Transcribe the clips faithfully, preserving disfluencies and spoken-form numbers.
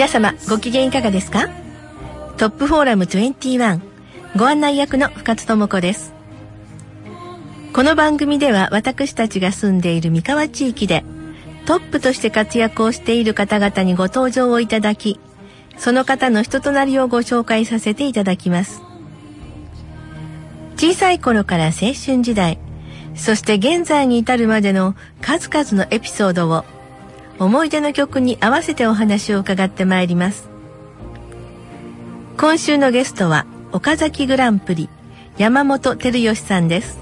皆様ご機嫌いかがですか？トップフォーラムにじゅういちご案内役の深津智子です。この番組では私たちが住んでいる三河地域でトップとして活躍をしている方々にご登場をいただき、その方の人となりをご紹介させていただきます。小さい頃から青春時代、そして現在に至るまでの数々のエピソードを思い出の曲に合わせてお話を伺ってまいります。今週のゲストは岡崎グランプリ山本照義さんです。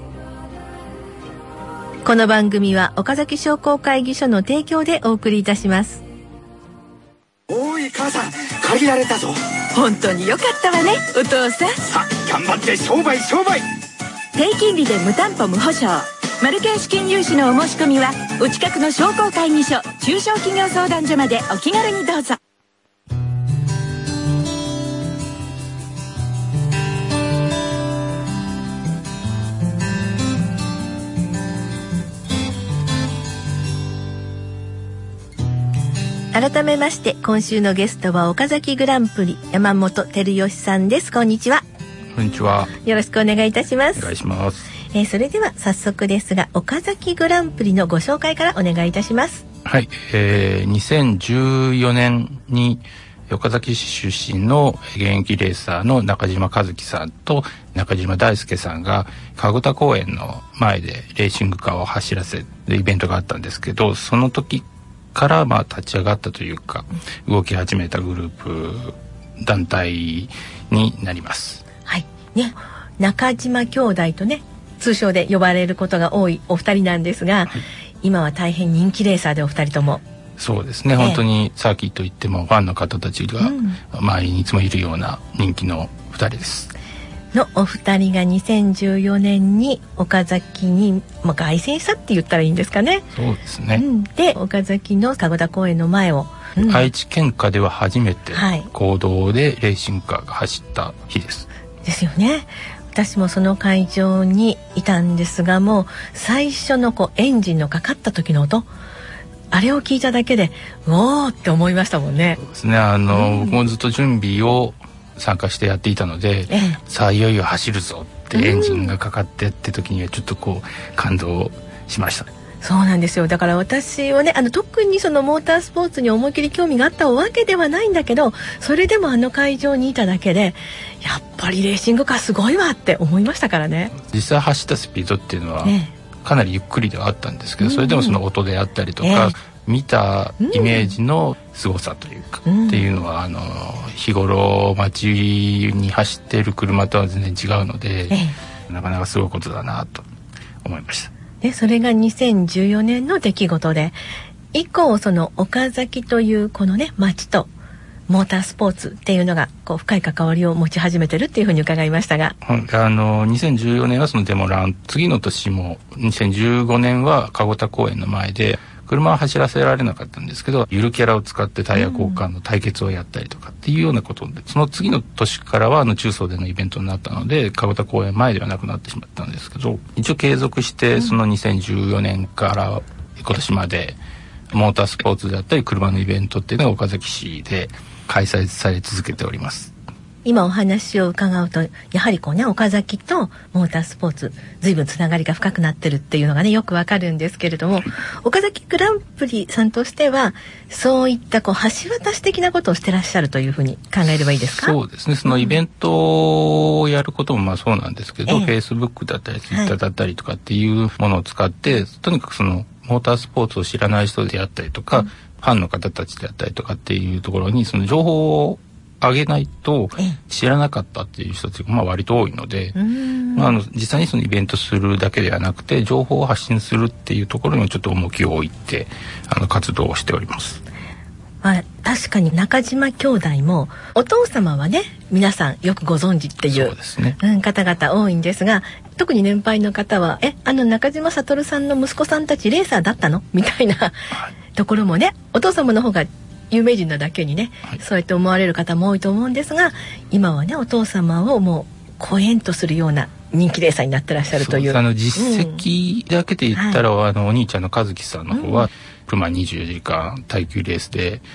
この番組は岡崎商工会議所の提供でお送りいたします。 おい母さん、借りられたぞ。 本当によかったわねお父さん。 さあ頑張って商売商売。 低金利で無担保無保証マルケン資金融資のお申し込みはお近くの商工会議所中小企業相談所までお気軽にどうぞ。 改めまして今週のゲストは岡崎グランプリ山本照義さんです。こんにちは。 こんにちは。 よろしくお願いいたします。 お願いします。 えー、それでは早速ですが岡崎グランプリのご紹介からお願いいたします。 はい、えー、にせんじゅうよねんに岡崎市出身の現役レーサーの中島和樹さんと中島大輔さんが神田公園の前でレーシングカーを走らせるイベントがあったんですけど、その時からまあ立ち上がったというか動き始めたグループ団体になります。 はいね、中島兄弟とね通称で呼ばれることが多いお二人なんですが、はい、今は大変人気レーサーでお二人とも。 そうですね、えー、本当にサーキット行ってもファンの方たちが周りにいつもいるような人気の二人です、 うん、のお二人がにせんじゅうよねんに岡崎に、まあ、凱旋したって言ったらいいんですかね。 そうですね、 うん、で岡崎の神田公園の前を、 うん、愛知県下では初めて公道でレーシングカーが走った日です、 はい、ですよね。私もその会場にいたんですが、もう最初のこうエンジンのかかった時の音、あれを聞いただけでうおーって思いましたもんね。 そうですね、あの、うん、僕もずっと準備を参加してやっていたので、ええ、さあいよいよ走るぞってエンジンがかかってって時にはちょっとこう感動しました。 そうなんですよ。だから私はね、あの特にそのモータースポーツに思いっきり興味があったわけではないんだけど、それでもあの会場にいただけでやっぱりレーシングカーすごいわって思いましたからね。 実際走ったスピードっていうのはかなりゆっくりではあったんですけど、それでもその音であったりとか、えー、見たイメージの凄さというか、うん、っていうのはあの日頃街に走っている車とは全然違うので、えー、なかなかすごいことだなと思いました。 でそれがにせんじゅうよねんの出来事で、以降その岡崎というこのね町とモータースポーツっていうのがこう深い関わりを持ち始めてるっていうふうに伺いましたが、 はい、あのにせんじゅうよねんはそのデモラン、次の年もにせんじゅうごねんは神田公園の前で車は走らせられなかったんですけど、ゆるキャラを使ってタイヤ交換の対決をやったりとかっていうようなことで、うん、その次の年からはあの中層でのイベントになったので神田公園前ではなくなってしまったんですけど、一応継続してそのにせんじゅうよねんから今年までモータースポーツであったり車のイベントっていうのが岡崎市で開催され続けております。 今お話を伺うとやはりこうね岡崎とモータースポーツ随分つながりが深くなってるっていうのがねよくわかるんですけれども、岡崎グランプリさんとしてはそういったこう橋渡し的なことをしてらっしゃるというふうに考えればいいですか？ そうですね、そのイベントをやることもまあそうなんですけど、 ええ、 Facebook だったり Twitter だったりとかっていうものを使って、はい、とにかくそのモータースポーツを知らない人であったりとか、うん、ファンの方たちであったりとかっていうところにその情報を上げないと知らなかったっていう人たちがまあ割と多いので、まあ、あの実際にそのイベントするだけではなくて情報を発信するっていうところにもちょっと重きを置いてあの活動をしております。 まあ、確かに中島兄弟もお父様はね皆さんよくご存知っていう、 そうですね、 うん、方々多いんですが、特に年配の方はえあの中島悟さんの息子さんたちレーサーだったのみたいな、はい、ところもねお父様の方が有名人なだけにね、はい、そうやって思われる方も多いと思うんですが、今はねお父様をもう超えんとするような人気レーサーになってらっしゃるという、 あの実績だけで言ったら、うん、はい、あのお兄ちゃんの和樹さんの方は、うん、車にじゅうよじかん耐久レースで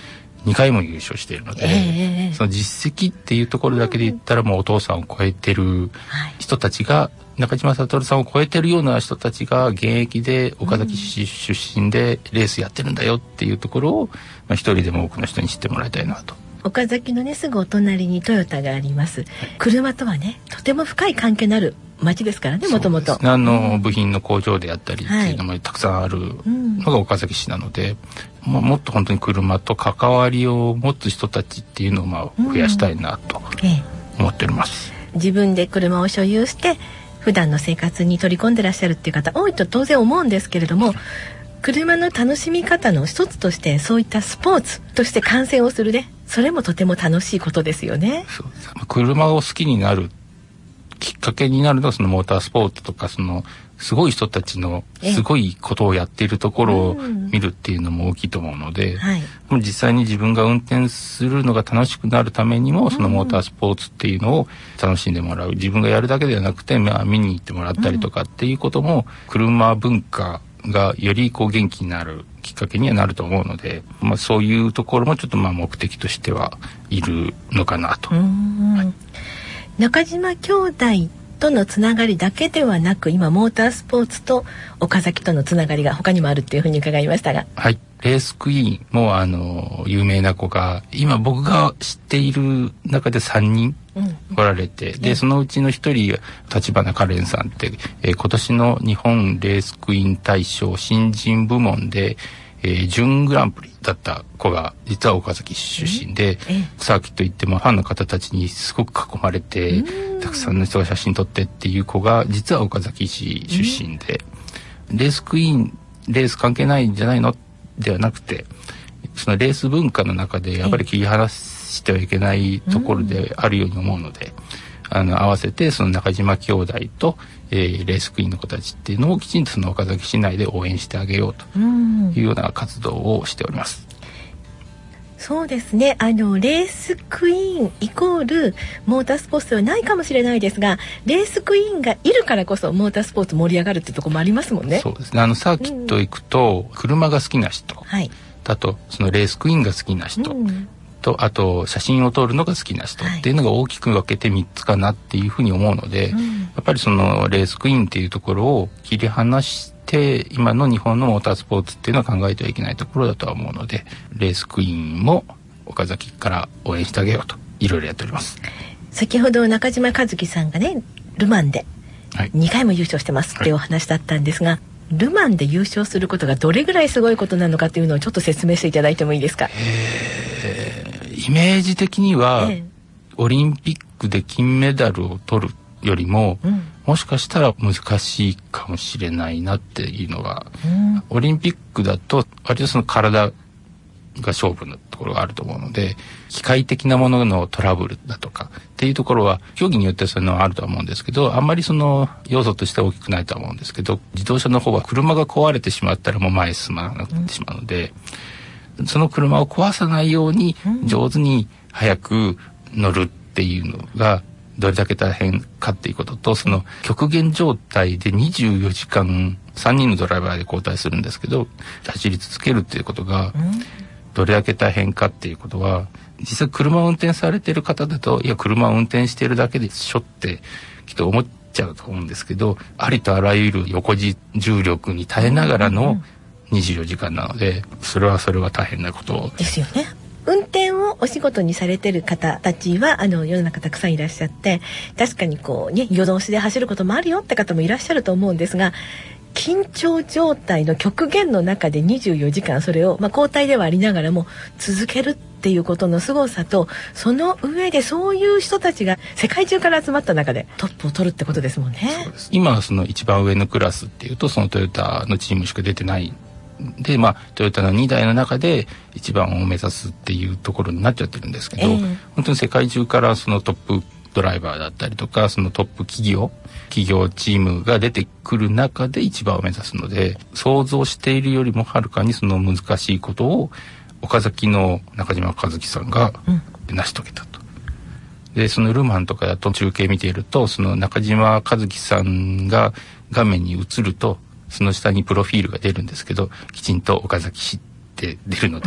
にかいも優勝しているので、 えー、 その実績っていうところだけで言ったらもうお父さんを超えてる人たちが、はい、中島悟さんを超えてるような人たちが現役で岡崎市出身でレースやってるんだよっていうところを、まあ、一人でも多くの人に知ってもらいたいなと。 岡崎のねすぐお隣にトヨタがあります、はい、車とはねとても深い関係のある町ですからね、もともとあの部品の工場であったりっていうのもたくさんあるのが岡崎市なので、うん、まあ、もっと本当に車と関わりを持つ人たちっていうのをまあ増やしたいなと思っております、 うんええ、自分で車を所有して普段の生活に取り込んでらっしゃるっていう方多いと当然思うんですけれども、車の楽しみ方の一つとしてそういったスポーツとして観戦をするね、それもとても楽しいことですよね。 そうです。車を好きになるきっかけになるのはそのモータースポーツとかそのすごい人たちのすごいことをやっているところを見るっていうのも大きいと思うので、はい、実際に自分が運転するのが楽しくなるためにもそのモータースポーツっていうのを楽しんでもらう、自分がやるだけではなくて、まあ、見に行ってもらったりとかっていうことも車文化がよりこう元気になるきっかけにはなると思うので、まあ、そういうところもちょっとまあ目的としてはいるのかなと。うーん、はい、 中島兄弟とのつながりだけではなく、今モータースポーツと岡崎とのつながりが他にもあるっていうふうに伺いましたが、 はい、レースクイーンもあの有名な子が今僕が知っている中でさんにんおられて、うん、でそのうちのひとり立花カレンさんって、えー、今年の日本レースクイーン大賞新人部門で、えー、準グランプリだった子が実は岡崎市出身で、サーキット行ってもファンの方たちにすごく囲まれてたくさんの人が写真撮ってっていう子が実は岡崎市出身で、レースクイーンレース関係ないんじゃないのではなくて、そのレース文化の中でやっぱり切り離してはいけないところであるように思うので、あの合わせてその中島兄弟と、えー、レースクイーンの子たちっていうのをきちんとその岡崎市内で応援してあげようというような活動をしております。 そうですね、あのレースクイーンイコールモータースポーツではないかもしれないですが、レースクイーンがいるからこそモータースポーツ盛り上がるってところもありますもんね。 そうですね、あのサーキット行くと、うん、車が好きな人、はい、あとそのレースクイーンが好きな人、うんとあと写真を撮るのが好きな人っていうのが大きく分けてみっつかなっていうふうに思うので、はい、やっぱりそのレースクイーンっていうところを切り離して今の日本のモータースポーツっていうのは考えてはいけないところだとは思うので、レースクイーンも岡崎から応援してあげようといろいろやっております。 先ほど中島和樹さんがねルマンでにかいも優勝してますっていうお話だったんですが、はい、ルマンで優勝することがどれぐらいすごいことなのかっていうのをちょっと説明していただいてもいいですか。 えーイメージ的には、ええ、オリンピックで金メダルを取るよりも、うん、もしかしたら難しいかもしれないなっていうのが、うん、オリンピックだと割とその体が勝負のところがあると思うので、機械的なもののトラブルだとかっていうところは競技によってはそういうのはあるとは思うんですけど、あんまりその要素としては大きくないとは思うんですけど、自動車の方は車が壊れてしまったらもう前へ進まなくなってしまうので、うん、その車を壊さないように上手に早く乗るっていうのがどれだけ大変かっていうことと、その極限状態でにじゅうよじかんさんにんのドライバーで交代するんですけど走り続けるっていうことがどれだけ大変かっていうことは、実際車を運転されてる方だといや車を運転してるだけでしょってきっと思っちゃうと思うんですけど、ありとあらゆる横重力に耐えながらのにじゅうよじかんなので、それはそれは大変なことですよね。運転をお仕事にされてる方たちはあの世の中たくさんいらっしゃって、確かにこうね夜通しで走ることもあるよって方もいらっしゃると思うんですが、緊張状態の極限の中でにじゅうよじかんそれを、まあ、交代ではありながらも続けるっていうことの凄さと、その上でそういう人たちが世界中から集まった中でトップを取るってことですもんね。 そうです。今その一番上のクラスっていうとそのトヨタのチームしか出てないで、まあ、トヨタのにだいの中で一番を目指すっていうところになっちゃってるんですけど、えー、本当に世界中からそのトップドライバーだったりとかそのトップ企業企業チームが出てくる中で一番を目指すので、想像しているよりもはるかにその難しいことを岡崎の中島和樹さんが成し遂げたと、うん、でそのルマンとかだと中継見ているとその中島和樹さんが画面に映るとその下にプロフィールが出るんですけど、きちんと岡崎市って出るので、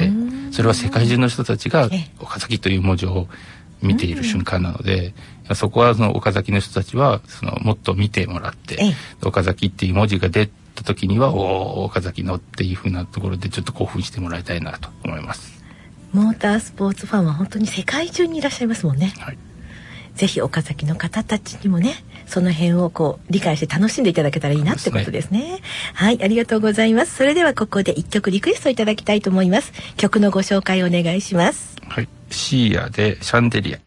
それは世界中の人たちが岡崎という文字を見ている瞬間なので、そこはその岡崎の人たちはそのもっと見てもらって、岡崎っていう文字が出た時にはおー岡崎のっていう風なところでちょっと興奮してもらいたいなと思います。 モータースポーツファンは本当に世界中にいらっしゃいますもんね。はい、ぜひ岡崎の方たちにもね、その辺をこう理解して楽しんでいただけたらいいなってことですね。ですね。はい、ありがとうございます。それではここで一曲リクエストいただきたいと思います。曲のご紹介お願いします。 はい、シーアでシャンデリア。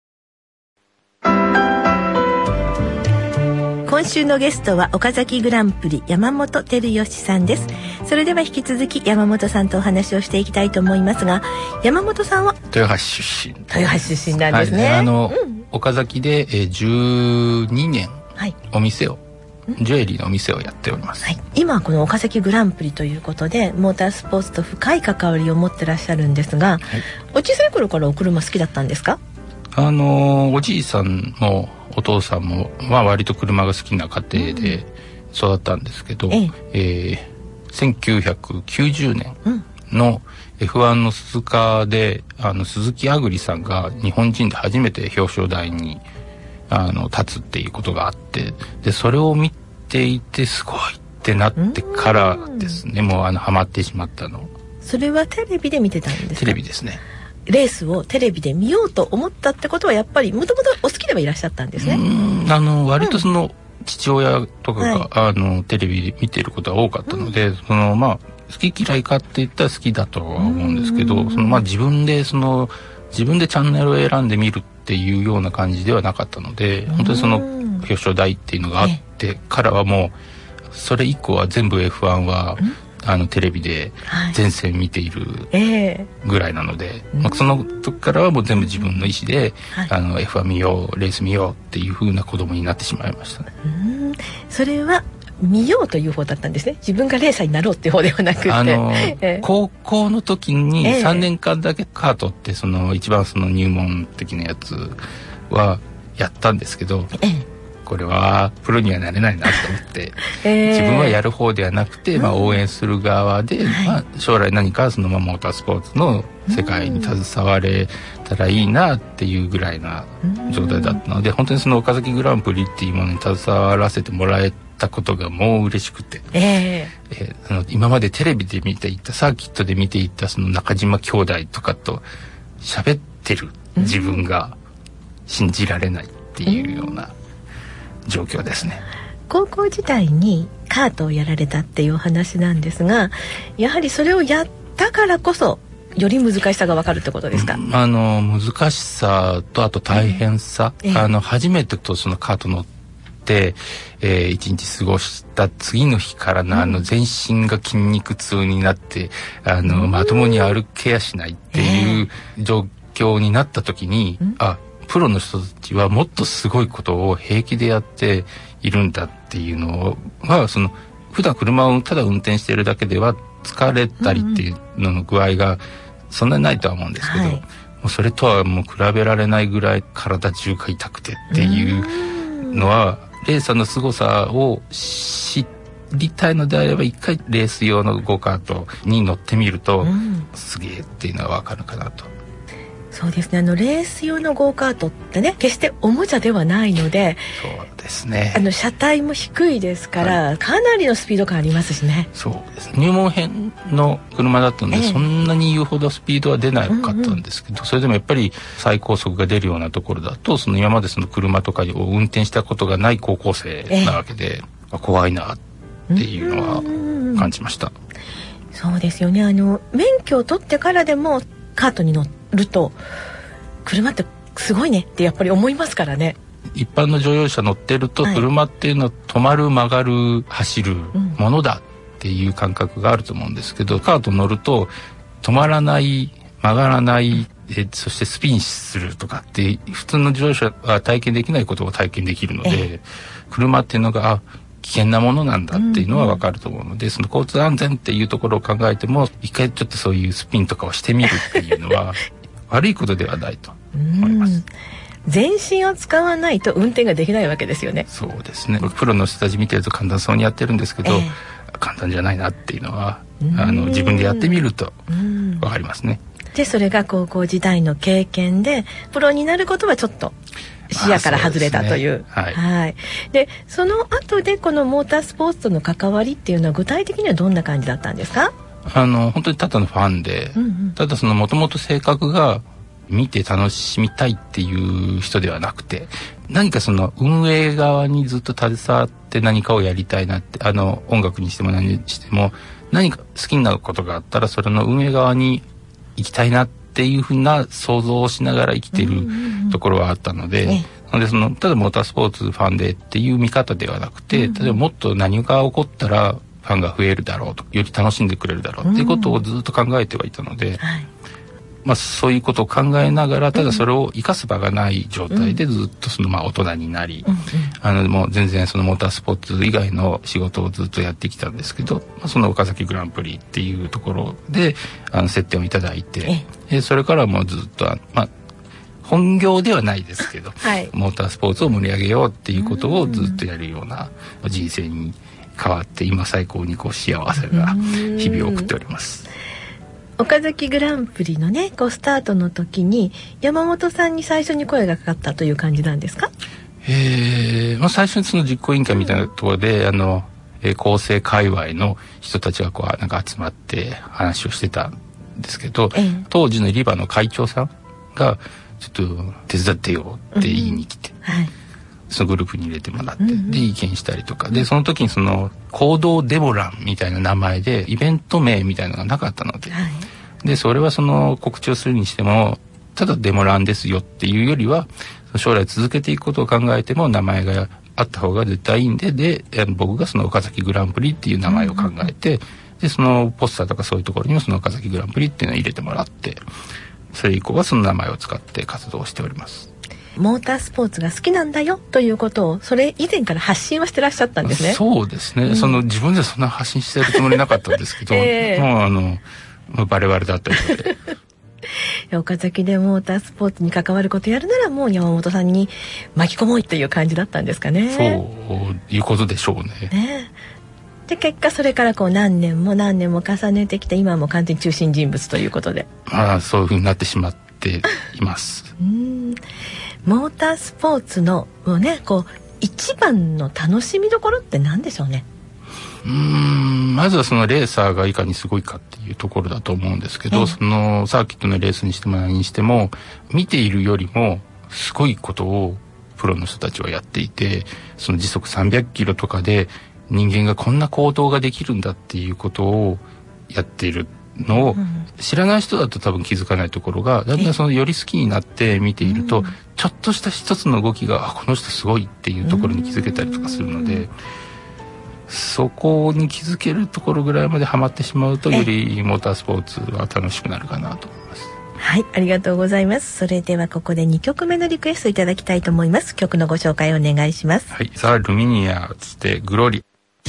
今週のゲストは岡崎グランプリ山本照義さんです。それでは引き続き山本さんとお話をしていきたいと思いますが、山本さんは豊橋出身。 豊橋出身なんですね。 はい、あの、うん、岡崎で、えー、じゅうにねんお店を、はい、ジュエリーのお店をやっております。 はい、今この岡崎グランプリということでモータースポーツと深い関わりを持ってらっしゃるんですが、はい、お小さい頃からお車好きだったんですか？ あのおじいさんもお父さんも、まあ、割と車が好きな家庭で育ったんですけど、うん、ええー、せんきゅうひゃくきゅうじゅうねんの エフワン の鈴鹿であの鈴木あぐりさんが日本人で初めて表彰台にあの立つっていうことがあって、でそれを見ていてすごいってなってからですね、もうあのハマってしまったの。 それはテレビで見てたんですか？ テレビですね。 レースをテレビで見ようと思ったってことはやっぱりもともとお好きではいらっしゃったんですね。 うん、あの割とその父親とかが、うん、あのテレビで見ていることが多かったので、うん、そのまあ好き嫌いかって言ったら好きだとは思うんですけど、そのまあ自分でその自分でチャンネルを選んで見るっていうような感じではなかったので、本当にその表彰台っていうのがあってからはもうそれ以降は全部 エフワン は、うんあのテレビで全線見ているぐらいなので、はいえーまあ、その時からはもう全部自分の意思で、はい、あの エフワン 見ようレース見ようっていう風な子供になってしまいましたね。 うんそれは見ようという方だったんですね。自分がレーサーになろうっていう方ではなくて、あの、 えー、高校の時にさんねんかんだけカートってその一番その入門的なやつはやったんですけど、えーこれはプロにはなれないなと思って、えー、自分はやる方ではなくて、まあ、応援する側で、うんまあ、将来何かそのままモータースポーツの世界に携われたらいいなっていうぐらいな状態だったので、本当にその岡崎グランプリっていうものに携わらせてもらえたことがもう嬉しくて、えーえー、その今までテレビで見ていたサーキットで見ていたその中島兄弟とかと喋ってる自分が信じられないっていうような状況ですね。 高校時代にカートをやられたっていうお話なんですが、やはりそれをやったからこそより難しさが分かるってことですか？ うん、あの難しさとあと大変さ、えー、あの初めてとそのカート乗って、えー、一日過ごした次の日からの、うん、あの全身が筋肉痛になってあの、うん、まともに歩けやしないっていう状況になった時に、うん、あプロの人たちはもっとすごいことを平気でやっているんだっていうのは、その普段車をただ運転しているだけでは疲れたりっていうのの具合がそんなにないとは思うんですけど、はい、もうそれとはもう比べられないぐらい体中が痛くてっていうのは、レーサーの凄さを知りたいのであれば一回レース用のゴーカートに乗ってみると、すげえっていうのは分かるかなと。 そうですね、あのレース用のゴーカートってね決しておもちゃではないので、 そうですね、 あの車体も低いですから、はい、かなりのスピード感ありますしね。 そうですね、入門編の車だったので、ええ、そんなに言うほどスピードは出なかったんですけど、うんうん、それでもやっぱり最高速が出るようなところだと、その今までその車とかを運転したことがない高校生なわけで、え、怖いなっていうのは感じました。 そうですよね、あの免許を取ってからでもカートに乗ると車ってすごいねってやっぱり思いますからね。 一般の乗用車乗ってると、車っていうのは止まる曲がる走るものだっていう感覚があると思うんですけど、うん、カート乗ると止まらない曲がらないえそしてスピンするとかって普通の乗用車は体験できないことを体験できるので、車っていうのがあ危険なものなんだっていうのは分かると思うので、うんうん、その交通安全っていうところを考えても一回ちょっとそういうスピンとかをしてみるっていうのは悪いことではないと思います。 全身を使わないと運転ができないわけですよね。 そうですね、プロの人たち見てると簡単そうにやってるんですけど、えー、簡単じゃないなっていうのはあの自分でやってみると分かりますね。 でそれが高校時代の経験でプロになることはちょっと視野から外れたという。 まあ、そうですね。 はい。はい。でその後でこのモータースポーツとの関わりっていうのは具体的にはどんな感じだったんですか？ あの本当にただのファンで、うんうん、ただそのもともと性格が見て楽しみたいっていう人ではなくて、何かその運営側にずっと携わって何かをやりたいなって、あの音楽にしても何にしても何か好きなことがあったらそれの運営側に行きたいなっていうふうな想像をしながら生きているところはあったので、うんうんうん、なのでそのただモータースポーツファンでっていう見方ではなくて、うんうん、例えばもっと何が起こったらファンが増えるだろうと、より楽しんでくれるだろうっていうことをずっと考えてはいたので、うんはい、まあ、そういうことを考えながらただそれを生かす場がない状態でずっとそのまあ大人になり、うんうん、あのもう全然そのモータースポーツ以外の仕事をずっとやってきたんですけど、まあ、その岡崎グランプリっていうところであの接点をいただいて、えそれからもうずっとまあ本業ではないですけど、はい、モータースポーツを盛り上げようっていうことをずっとやるような人生に変わって今最高にこう幸せな日々を送っております。 岡崎グランプリのねこうスタートの時に山本さんに最初に声がかかったという感じなんですか？ えーまあ、最初にその実行委員会みたいなところで、うん、あの、えー、構成界隈の人たちがこうなんか集まって話をしてたんですけど、えー、当時のリバの会長さんがちょっと手伝ってよって言いに来て、うんはい、そのグループに入れてもらって、うんうん、で意見したりとかで、その時にその行動デモランみたいな名前でイベント名みたいなのがなかったので、はい、でそれはその告知をするにしてもただデモランですよっていうよりは将来続けていくことを考えても名前があった方が絶対いいんで、で僕がその岡崎グランプリっていう名前を考えて、うんうん、でそのポスターとかそういうところにもその岡崎グランプリっていうのを入れてもらって、それ以降はその名前を使って活動しております。 モータースポーツが好きなんだよということをそれ以前から発信はしてらっしゃったんですね。 そうですね、うん、その自分ではそんな発信してるつもりなかったんですけど、えー、もうあのバレバレだったので岡崎でモータースポーツに関わることやるならもう山本さんに巻き込もうという感じだったんですかね。 そういうことでしょう ね, ねで結果それからこう何年も何年も重ねてきて今はもう完全に中心人物ということで、 まあ、そういうふうになってしまっていますうんモータースポーツのもうねこう一番の楽しみどころって何でしょうね。 うーんまずはそのレーサーがいかにすごいかっていうところだと思うんですけど、ええ、そのサーキットのレースにしても何にしても見ているよりもすごいことをプロの人たちはやっていて、その時速さんびゃくキロとかで人間がこんな行動ができるんだっていうことをやっているのを知らない人だと多分気づかないところがだんだんそのより好きになって見ていると、ちょっとした一つの動きがあこの人すごいっていうところに気づけたりとかするので、そこに気づけるところぐらいまでハマってしまうとよりモータースポーツは楽しくなるかなと思います。 はい、ありがとうございます。それではここでにきょくめのリクエストいただきたいと思います。曲のご紹介お願いします。 はい、ザ・ルミニアつってグロリ。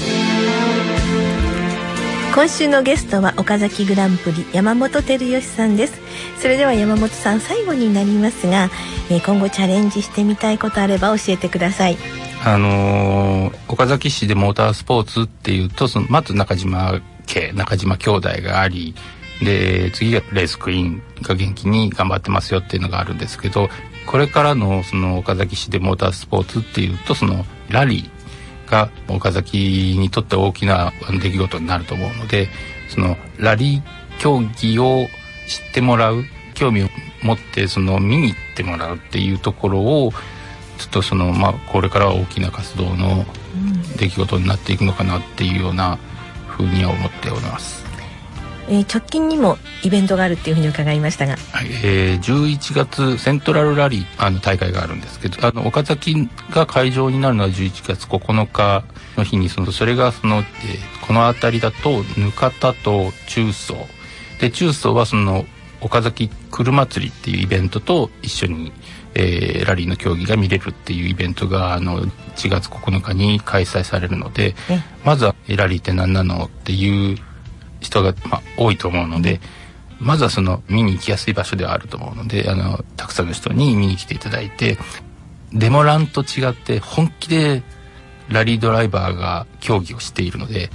今週のゲストは岡崎グランプリ山本照義さんです。それでは山本さん最後になりますが、えー、今後チャレンジしてみたいことあれば教えてください。 あのー、岡崎市でモータースポーツっていうとそのまず中島家中島兄弟がありで次がレースクイーンが元気に頑張ってますよっていうのがあるんですけど、これからのその岡崎市でモータースポーツっていうとそのラリーが岡崎にとって大きな出来事になると思うので、そのラリー競技を知ってもらう興味を持ってその見に行ってもらうっていうところをちょっとそのまあこれからは大きな活動の出来事になっていくのかなっていうようなふうには思っております。 えー、直近にもイベントがあるっていうふうに伺いましたが、 はいえー、じゅういちがつセントラルラリーあの大会があるんですけど、あの岡崎が会場になるのはじゅういちがつここのかの日にそのそれがその、えー、この辺りだとぬかたと中曹で、中曹はその岡崎車祭りっていうイベントと一緒に、えー、ラリーの競技が見れるっていうイベントがあのいちがつここのかに開催されるので、まずはラリーって何なのっていう人が、まあ、多いと思うので、まずはその見に行きやすい場所ではあると思うので、あのたくさんの人に見に来ていただいて、デモランと違って本気でラリードライバーが競技をしているので、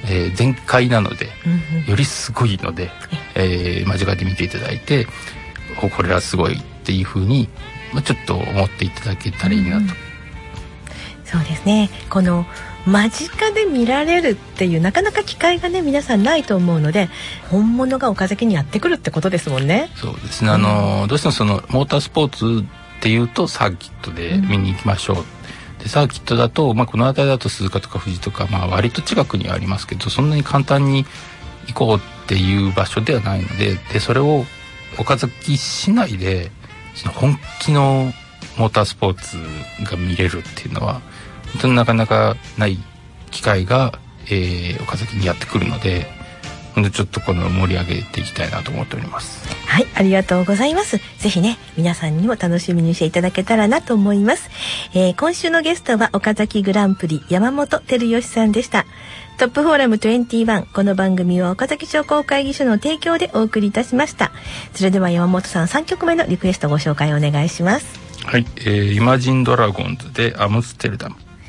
えー、全開なので、 うんうん、 よりすごいので、えー、間近で見ていただいて、これはすごいっていうふうに、まあ、ちょっと思っていただけたらいいなと、うん、 そうですね。この間近で見られるっていうなかなか機会がね皆さんないと思うので、本物が岡崎にやってくるってことですもんね。 そうですね、あの、うん、どうしてもそのモータースポーツっていうとサーキットで見に行きましょう、うん、でサーキットだと、まあ、この辺りだと鈴鹿とか富士とか、まあ、割と近くにはありますけど、そんなに簡単に行こうっていう場所ではないので、でそれを岡崎市内でその本気のモータースポーツが見れるっていうのは本当になかなかない機会が、えー、岡崎にやってくるので、本当にちょっとこの盛り上げていきたいなと思っております。 はい、ありがとうございます。ぜひね皆さんにも楽しみにしていただけたらなと思います。えー、今週のゲストは岡崎グランプリ山本照義さんでした。トップフォーラムにじゅういち、この番組は岡崎商工会議所の提供でお送りいたしました。それでは山本さんさんきょくめのリクエストご紹介お願いします。 はい、えー、イマジンドラゴンズでアムステルダム。